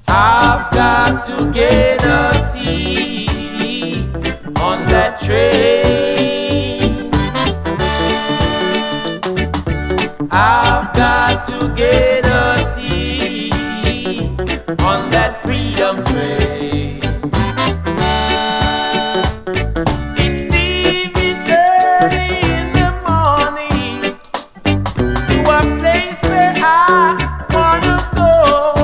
I've got to get a seat on that train. I've got to get a seat on that freedom train.